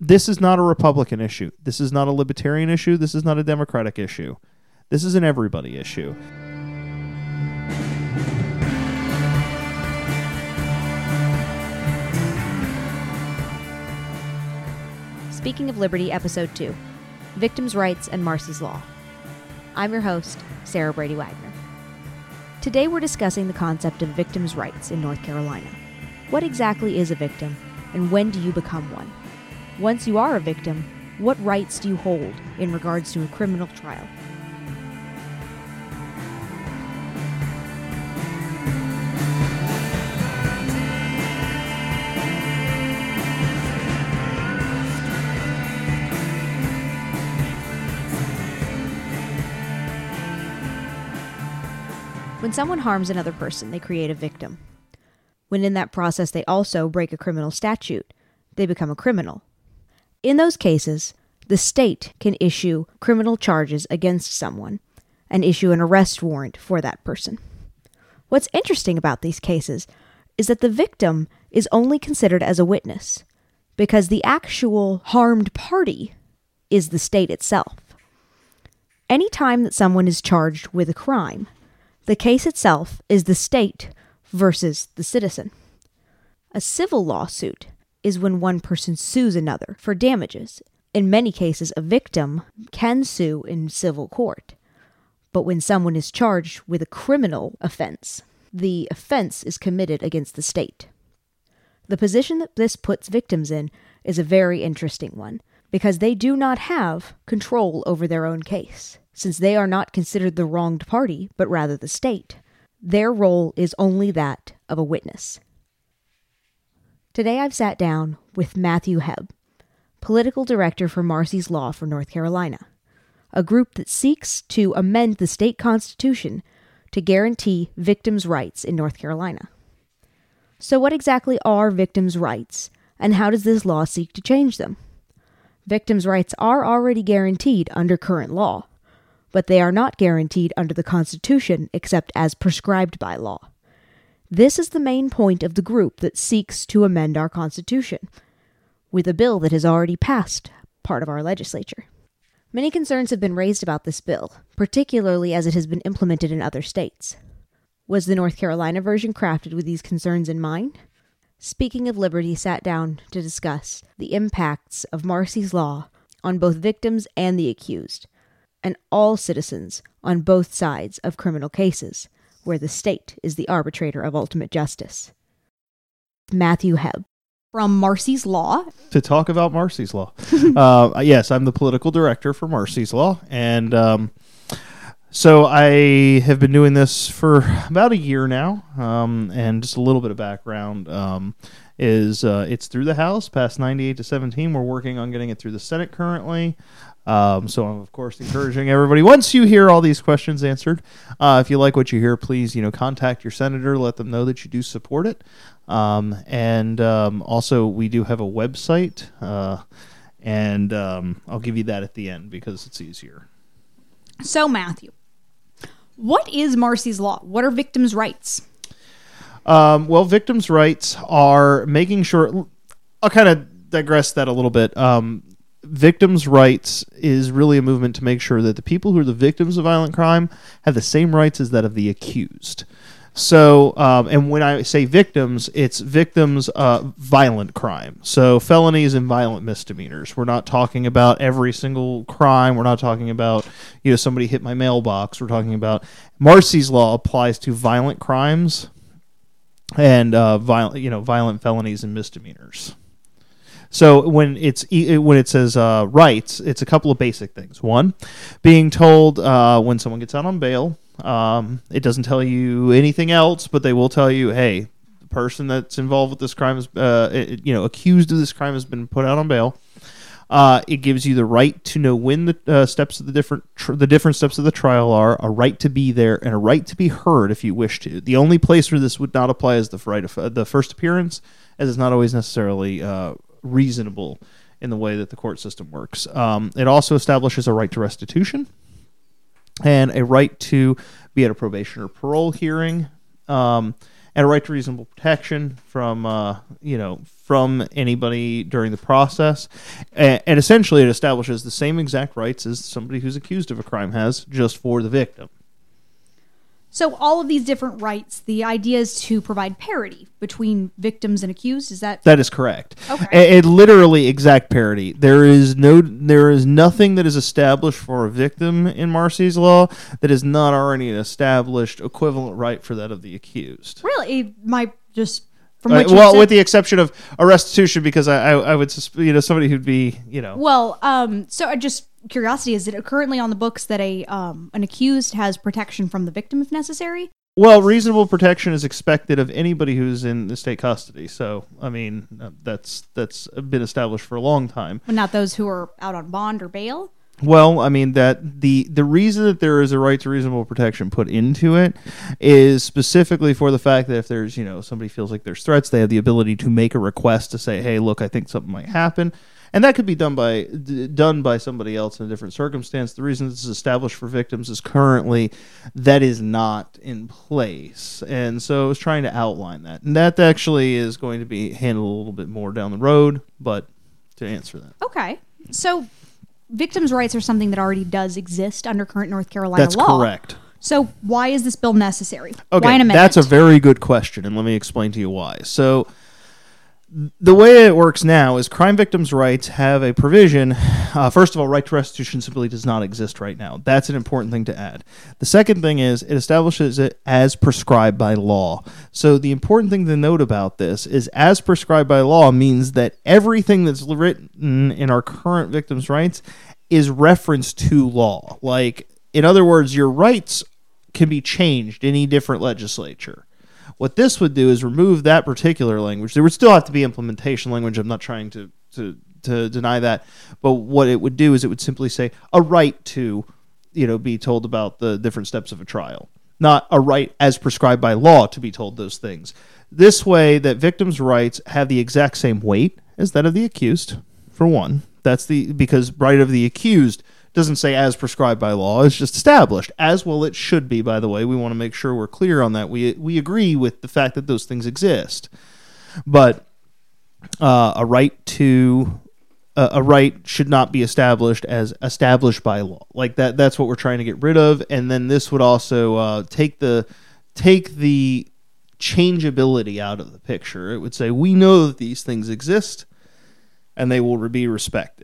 This is not a Republican issue. This is not a Libertarian issue. This is not a Democratic issue. This is an everybody issue. Speaking of Liberty, Episode 2, Victims' Rights and Marsy's Law. I'm your host, Sarah Brady Wagner. Today we're discussing the concept of victims' rights in North Carolina. What exactly is a victim, and when do you become one? Once you are a victim, what rights do you hold in regards to a criminal trial? When someone harms another person, they create a victim. When in that process they also break a criminal statute, they become a criminal. In those cases, the state can issue criminal charges against someone and issue an arrest warrant for that person. What's interesting about these cases is that the victim is only considered as a witness because the actual harmed party is the state itself. Any time that someone is charged with a crime, the case itself is the state versus the citizen. A civil lawsuit is when one person sues another for damages. In many cases, a victim can sue in civil court. But when someone is charged with a criminal offense, the offense is committed against the state. The position that this puts victims in is a very interesting one, because they do not have control over their own case. Since they are not considered the wronged party, but rather the state, their role is only that of a witness. Today I've sat down with Matthew Hebb, Political Director for Marsy's Law for North Carolina, a group that seeks to amend the state constitution to guarantee victims' rights in North Carolina. So what exactly are victims' rights, and how does this law seek to change them? Victims' rights are already guaranteed under current law, but they are not guaranteed under the Constitution except as prescribed by law. This is the main point of the group that seeks to amend our Constitution, with a bill that has already passed part of our legislature. Many concerns have been raised about this bill, particularly as it has been implemented in other states. Was the North Carolina version crafted with these concerns in mind? Speaking of Liberty sat down to discuss the impacts of Marsy's Law on both victims and the accused, and all citizens on both sides of criminal cases, where the state is the arbitrator of ultimate justice. Matthew Hebb. From Marsy's Law. To talk about Marsy's Law. Yes, I'm the political director for Marsy's Law, and so I have been doing this for about a year now, and just a little bit of background is it's through the House, passed 98-17. We're working on getting it through the Senate currently. So I'm, of course, encouraging everybody, once you hear all these questions answered, if you like what you hear, please, contact your senator, let them know that you do support it. And also, we do have a website, and I'll give you that at the end because it's easier. So, Matthew, what is Marsy's Law? What are victims' rights? Well, victims' rights are making sure... I'll kind of digress that a little bit. Victims' rights is really a movement to make sure that the people who are the victims of violent crime have the same rights as that of the accused. So, and when I say victims, it's victims of violent crime. So felonies and violent misdemeanors. We're not talking about every single crime. We're not talking about, somebody hit my mailbox. We're talking about Marsy's Law applies to violent crimes and violent felonies and misdemeanors. So when it says rights, it's a couple of basic things. One, being told when someone gets out on bail, it doesn't tell you anything else, but they will tell you, hey, the person that's involved with this crime is, accused of this crime has been put out on bail. It gives you the right to know when the steps of the different steps of the trial are, a right to be there, and a right to be heard if you wish to. The only place where this would not apply is the right of the first appearance, as it's not always necessarily reasonable in the way that the court system works. It also establishes a right to restitution and a right to be at a probation or parole hearing, and a right to reasonable protection from from anybody during the process. And essentially it establishes the same exact rights as somebody who's accused of a crime has, just for the victim. So all of these different rights, the idea is to provide parity between victims and accused. Is that? That is correct. Okay. It literally exact parity. There is nothing that is established for a victim in Marsy's law that is not already an established equivalent right for that of the accused. Really, from what you well, said, with the exception of a restitution, because I would somebody who'd be Well, so just curiosity, is it currently on the books that an accused has protection from the victim if necessary? Well, reasonable protection is expected of anybody who's in the state custody. So, I mean, that's been established for a long time. But not those who are out on bond or bail? Well, I mean, that the reason that there is a right to reasonable protection put into it is specifically for the fact that if there's, somebody feels like there's threats, they have the ability to make a request to say, hey, look, I think something might happen. And that could be done by somebody else in a different circumstance. The reason this is established for victims is currently that is not in place. And so I was trying to outline that. And that actually is going to be handled a little bit more down the road, but to answer that. Okay. So victims' rights are something that already does exist under current North Carolina That's law. correct. So why is this bill necessary? Okay, Why an amendment? that's a very good question, and let me explain to you why. So the way it works now is crime victims' rights have a provision. First of all, right to restitution simply does not exist right now. That's an important thing to add. The second thing is it establishes it as prescribed by law. So the important thing to note about this is as prescribed by law means that everything that's written in our current victims' rights is referenced to law. Like, in other words, your rights can be changed in any different legislature. What this would do is remove that particular language. There would still have to be implementation language. I'm not trying to deny that. But what it would do is it would simply say a right to, be told about the different steps of a trial, not a right as prescribed by law to be told those things. This way that victims' rights have the exact same weight as that of the accused, for one. Because right of the accused doesn't say as prescribed by law. It's just established, as well it should be, by the way. We want to make sure we're clear on that. We agree with the fact that those things exist. But a right should not be established as established by law. Like that's what we're trying to get rid of. And then this would also take the changeability out of the picture. It would say, we know that these things exist, and they will be respected.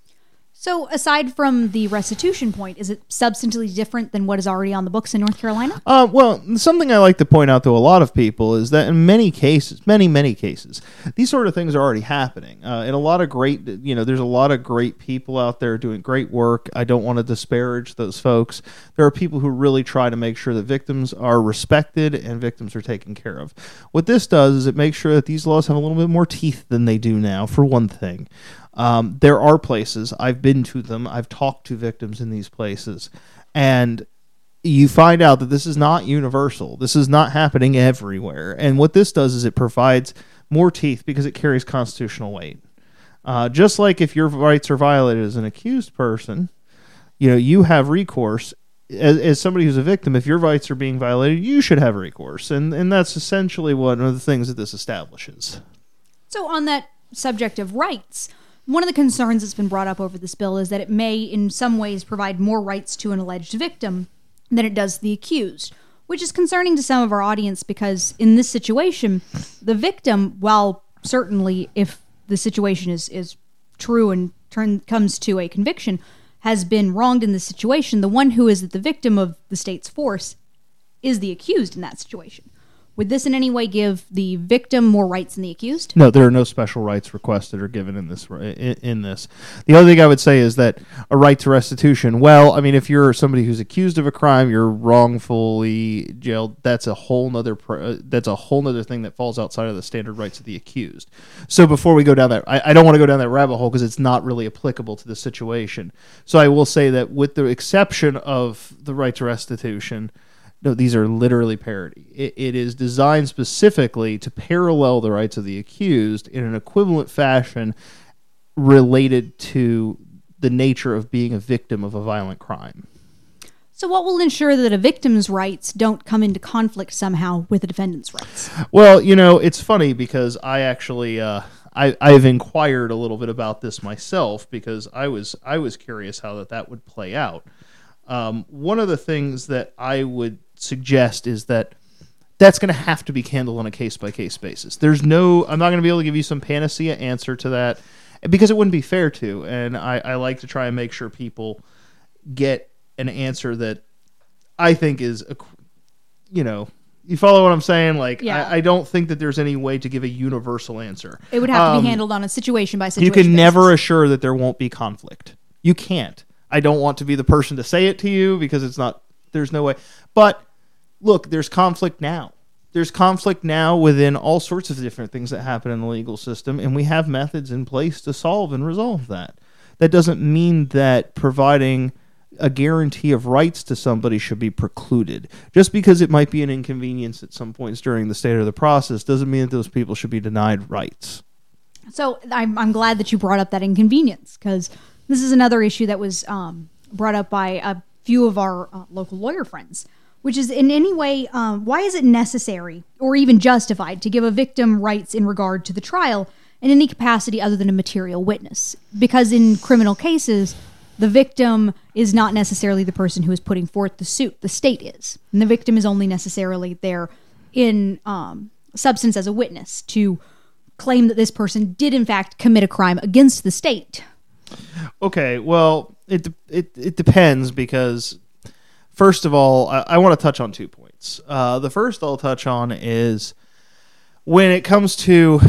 So aside from the restitution point, is it substantively different than what is already on the books in North Carolina? Well, something I like to point out to a lot of people is that in many cases, many cases, these sort of things are already happening. And a lot of there's a lot of great people out there doing great work. I don't want to disparage those folks. There are people who really try to make sure that victims are respected and victims are taken care of. What this does is it makes sure that these laws have a little bit more teeth than they do now, for one thing. There are places, I've been to them, I've talked to victims in these places, and you find out that this is not universal. This is not happening everywhere. And what this does is it provides more teeth because it carries constitutional weight. Just like if your rights are violated as an accused person, you have recourse. As somebody who's a victim, if your rights are being violated, you should have recourse. And that's essentially one of the things that this establishes. So on that subject of rights, one of the concerns that's been brought up over this bill is that it may, in some ways, provide more rights to an alleged victim than it does the accused, which is concerning to some of our audience because in this situation, the victim, while certainly if the situation is true and comes to a conviction, has been wronged in this situation, the one who is the victim of the state's force is the accused in that situation. Would this in any way give the victim more rights than the accused? No, there are no special rights requested or given in this. The other thing I would say is that a right to restitution. Well, I mean, if you're somebody who's accused of a crime, you're wrongfully jailed. That's a whole nother thing that falls outside of the standard rights of the accused. So before we go down that, I don't want to go down that rabbit hole because it's not really applicable to the situation. So I will say that with the exception of the right to restitution. No, these are literally parody. It is designed specifically to parallel the rights of the accused in an equivalent fashion related to the nature of being a victim of a violent crime. So what will ensure that a victim's rights don't come into conflict somehow with a defendant's rights? Well, it's funny because I actually I've inquired a little bit about this myself because I was curious how that would play out. One of the things that I would suggest is that's going to have to be handled on a case-by-case basis. I'm not going to be able to give you some panacea answer to that because it wouldn't be fair to, and I like to try and make sure people get an answer that I think is, you follow what I'm saying? I don't think that there's any way to give a universal answer. It would have to be handled on a situation-by-situation You can basis. never assure that there won't be conflict. You can't. I don't want to be the person to say it to you because there's no way. But look, there's conflict now. There's conflict now within all sorts of different things that happen in the legal system, and we have methods in place to solve and resolve that. That doesn't mean that providing a guarantee of rights to somebody should be precluded. Just because it might be an inconvenience at some points during the state of the process doesn't mean that those people should be denied rights. So I'm glad that you brought up that inconvenience, because this is another issue that was brought up by a few of our local lawyer friends, which is in any way, why is it necessary or even justified to give a victim rights in regard to the trial in any capacity other than a material witness? Because in criminal cases, the victim is not necessarily the person who is putting forth the suit. The state is. And the victim is only necessarily there in substance as a witness to claim that this person did, in fact, commit a crime against the state. Okay, well, it depends because, first of all, I want to touch on 2 points. The first I'll touch on is when it comes to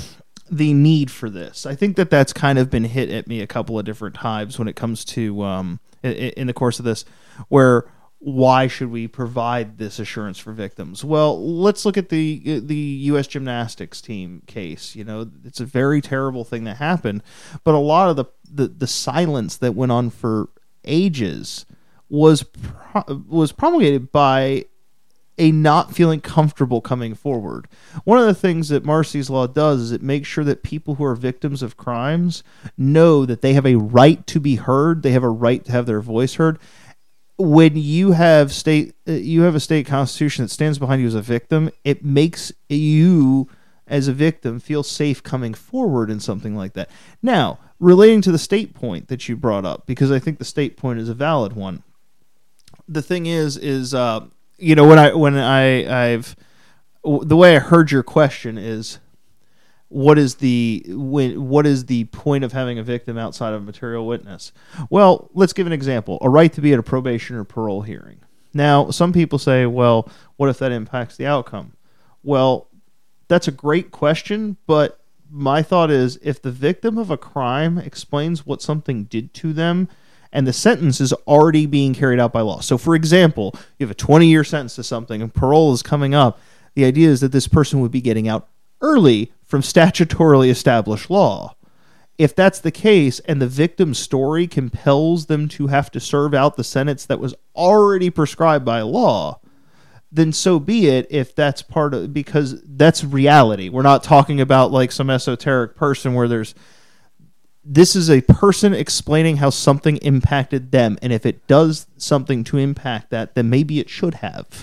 the need for this. I think that's kind of been hit at me a couple of different times when it comes to, in the course of this, where why should we provide this assurance for victims? Well, let's look at the U.S. gymnastics team case. It's a very terrible thing that happened, but a lot of the silence that went on for ages was promulgated by a not feeling comfortable coming forward. One of the things that Marsy's Law does is it makes sure that people who are victims of crimes know that they have a right to be heard. They have a right to have their voice heard. When you have a state constitution that stands behind you as a victim, it makes you as a victim feel safe coming forward in something like that. Now, relating to the state point that you brought up, because I think the state point is a valid one. The thing is the way I heard your question is, what is the point of having a victim outside of a material witness? Well, let's give an example. A right to be at a probation or parole hearing. Now, some people say, well, what if that impacts the outcome? Well, that's a great question, but my thought is if the victim of a crime explains what something did to them and the sentence is already being carried out by law. So, for example, you have a 20-year sentence to something and parole is coming up. The idea is that this person would be getting out early from statutorily established law. If that's the case and the victim's story compels them to have to serve out the sentence that was already prescribed by law, then so be it if that's because that's reality. We're not talking about like some esoteric person where this is a person explaining how something impacted them, and if it does something to impact that, then maybe it should have.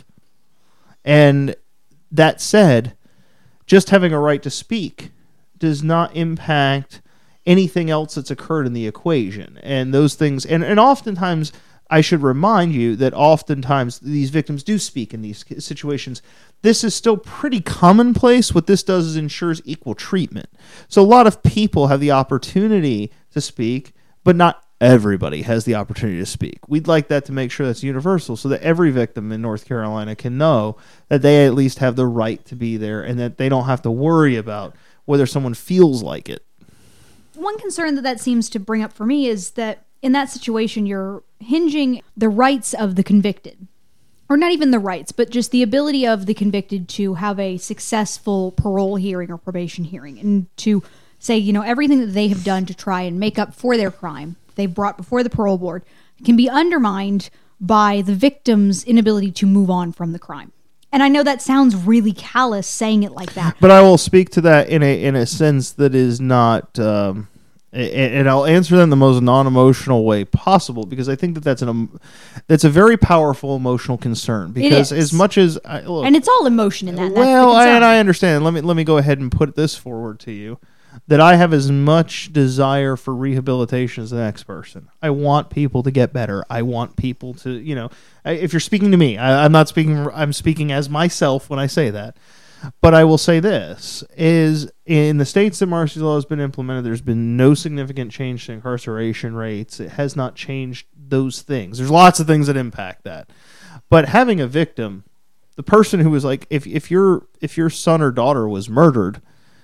And that said, just having a right to speak does not impact anything else that's occurred in the equation. And those things, and oftentimes, I should remind you that oftentimes these victims do speak in these situations. This is still pretty commonplace. What this does is ensures equal treatment. So a lot of people have the opportunity to speak, but not everybody has the opportunity to speak. We'd like that to make sure that's universal so that every victim in North Carolina can know that they at least have the right to be there and that they don't have to worry about whether someone feels like it. One concern that seems to bring up for me is that in that situation, you're hinging the rights of the convicted, or not even the rights, but just the ability of the convicted to have a successful parole hearing or probation hearing and to say, everything that they have done to try and make up for their crime they brought before the parole board can be undermined by the victim's inability to move on from the crime. And I know that sounds really callous saying it like that. But I will speak to that in a sense that is not And I'll answer that in the most non-emotional way possible, because I think that that's a very powerful emotional concern. Because as much as look, and it's all emotion in that. Well, and I understand. Let me go ahead and put this forward to you, that I have as much desire for rehabilitation as the next person. I want people to get better. I want people to, if you're speaking to me, I'm not speaking. I'm speaking as myself when I say that. But I will say this, is in the states that Marsy's Law has been implemented, there's been no significant change to incarceration rates. It has not changed those things. There's lots of things that impact that. But having a victim, the person who was like, if your son or daughter was murdered,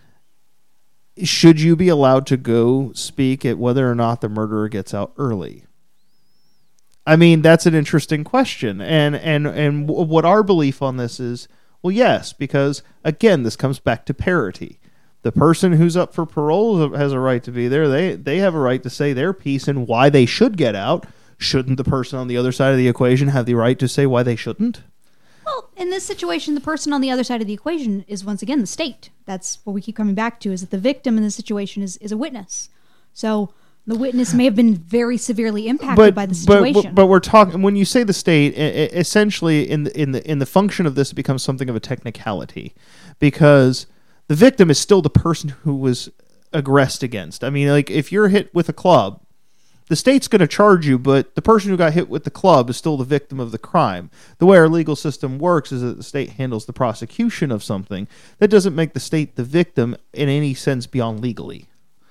should you be allowed to go speak at whether or not the murderer gets out early? I mean, that's an interesting question. And what our belief on this is, well, yes, because, again, this comes back to parity. The person who's up for parole has a right to be there. They have a right to say their piece and why they should get out. Shouldn't the person on the other side of the equation have the right to say why they shouldn't? Well, in this situation, the person on the other side of the equation is, once again, the state. That's what we keep coming back to, is that the victim in this situation is a witness. So the witness may have been very severely impacted by the situation. But we're talking, when you say the state, essentially in the function of this, it becomes something of a technicality, because the victim is still the person who was aggressed against. I mean, like, if you're hit with a club, the state's going to charge you, but the person who got hit with the club is still the victim of the crime. The way our legal system works is that the state handles the prosecution of something. That doesn't make the state the victim in any sense beyond legally.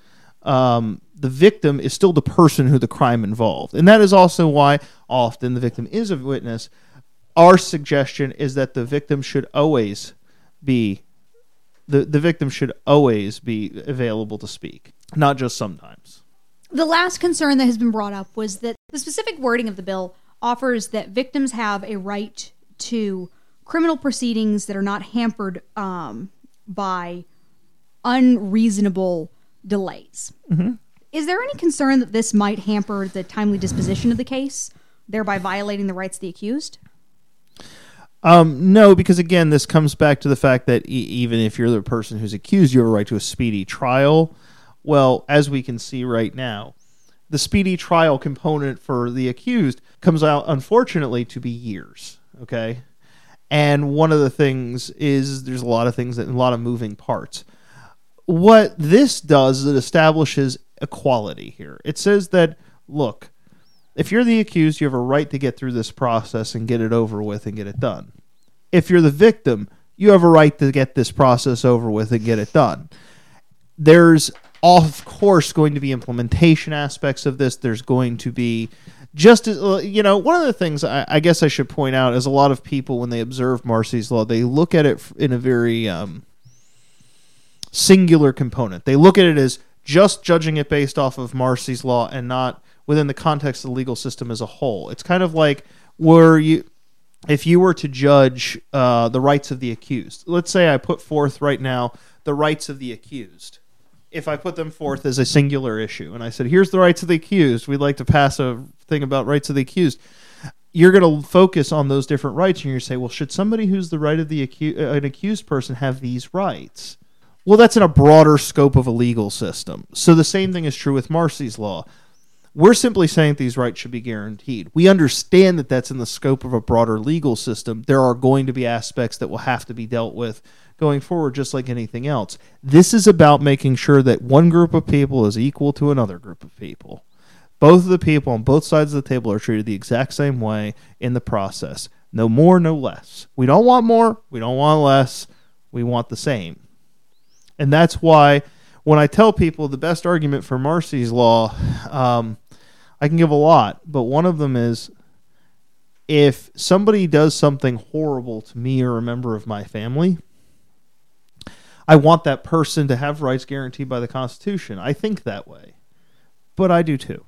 The victim is still the person who the crime involved. And that is also why often the victim is a witness. Our suggestion is that the victim should always be the victim should always be available to speak, not just sometimes. The last concern that has been brought up was that the specific wording of the bill offers that victims have a right to criminal proceedings that are not hampered by unreasonable delays. Mm-hmm. Is there any concern that this might hamper the timely disposition of the case, thereby violating the rights of the accused? No, because again, this comes back to the fact that even if you're the person who's accused, you have a right to a speedy trial. Well, as we can see right now, the speedy trial component for the accused comes out, unfortunately, to be years. Okay, and one of the things is there's a lot of moving parts. What this does is it establishes equality here. It says that, look, if you're the accused, you have a right to get through this process and get it over with and get it done. If you're the victim, you have a right to get this process over with and get it done. There's, of course, going to be implementation aspects of this. There's going to be just, one of the things I guess I should point out is a lot of people, when they observe Marsy's Law, they look at it in a very singular component. They look at it as just judging it based off of Marsy's Law and not within the context of the legal system as a whole. It's kind of like if you were to judge the rights of the accused. Let's say I put forth right now the rights of the accused. If I put them forth as a singular issue and I said, here's the rights of the accused, we'd like to pass a thing about rights of the accused, you're going to focus on those different rights and you're going to say, well, should somebody who's the right of the an accused person have these rights? Well, that's in a broader scope of a legal system. So the same thing is true with Marsy's Law. We're simply saying that these rights should be guaranteed. We understand that that's in the scope of a broader legal system. There are going to be aspects that will have to be dealt with going forward, just like anything else. This is about making sure that one group of people is equal to another group of people. Both of the people on both sides of the table are treated the exact same way in the process. No more, no less. We don't want more. We don't want less. We want the same. And that's why when I tell people the best argument for Marsy's Law, I can give a lot, but one of them is if somebody does something horrible to me or a member of my family, I want that person to have rights guaranteed by the Constitution. I think that way, but I do too.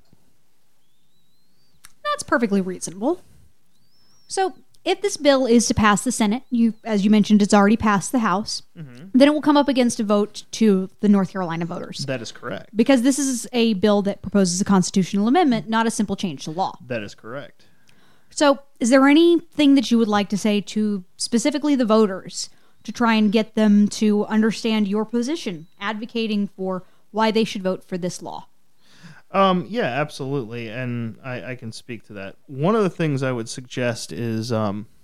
That's perfectly reasonable. So, if this bill is to pass the Senate, as you mentioned, it's already passed the House, then it will come up against a vote to the North Carolina voters. That is correct. Because this is a bill that proposes a constitutional amendment, not a simple change to law. That is correct. So, is there anything that you would like to say to specifically the voters to try and get them to understand your position, advocating for why they should vote for this law? Yeah, absolutely, and I can speak to that. One of the things I would suggest is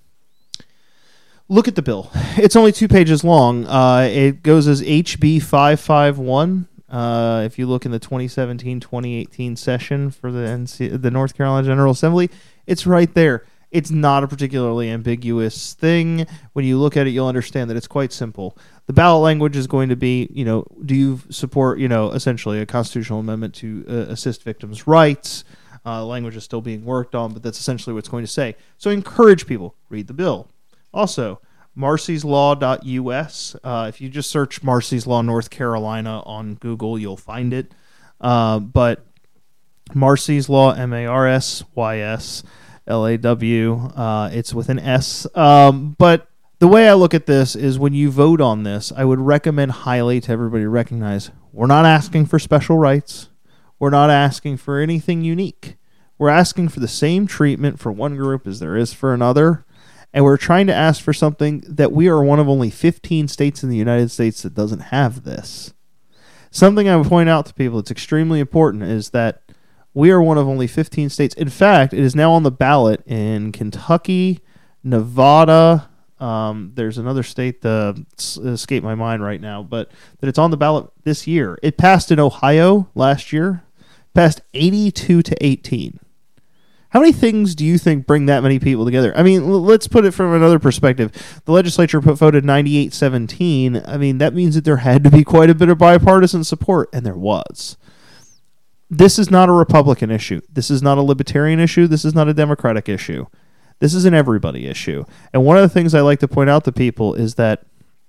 look at the bill. It's only 2 pages long. It goes as HB 551. If you look in the 2017-2018 session for the North Carolina General Assembly, it's right there. It's not a particularly ambiguous thing. When you look at it, you'll understand that it's quite simple. The ballot language is going to be, do you support, essentially a constitutional amendment to assist victims' rights? Language is still being worked on, but that's essentially what it's going to say. So I encourage people, read the bill. Also, marcyslaw.us. If you just search Marcy's Law North Carolina on Google, you'll find it. But Marcy's Law, MARSYS, LAW, it's with an S. But the way I look at this is when you vote on this, I would recommend highly to everybody to recognize we're not asking for special rights. We're not asking for anything unique. We're asking for the same treatment for one group as there is for another. And we're trying to ask for something that we are one of only 15 states in the United States that doesn't have this. Something I would point out to people that's extremely important is that we are one of only 15 states. In fact, it is now on the ballot in Kentucky, Nevada. There's another state that escaped my mind right now, but that it's on the ballot this year. It passed in Ohio last year, passed 82-18. How many things do you think bring that many people together? I mean, let's put it from another perspective. The legislature voted 98-17. I mean, that means that there had to be quite a bit of bipartisan support, and there was. This is not a Republican issue. This is not a Libertarian issue. This is not a Democratic issue. This is an everybody issue. And one of the things I like to point out to people is that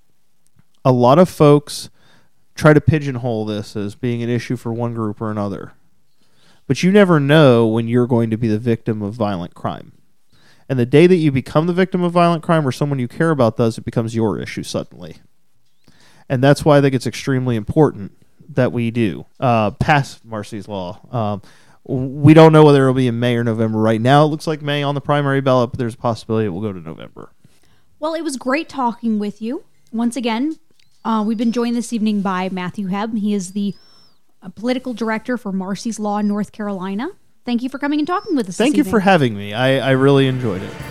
a lot of folks try to pigeonhole this as being an issue for one group or another. But you never know when you're going to be the victim of violent crime. And the day that you become the victim of violent crime or someone you care about does, it becomes your issue suddenly. And that's why I think it's extremely important that we do pass Marcy's Law. We don't know whether it'll be in May or November. Right now, it looks like May on the primary ballot, but there's a possibility it will go to November. Well, it was great talking with you. Once again, we've been joined this evening by Matthew Hebb. He is the political director for Marcy's Law, North Carolina. Thank you for coming and talking with us Thank you for having me. I really enjoyed it.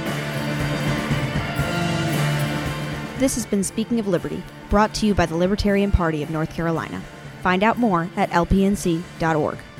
This has been Speaking of Liberty, brought to you by the Libertarian Party of North Carolina. Find out more at lpnc.org.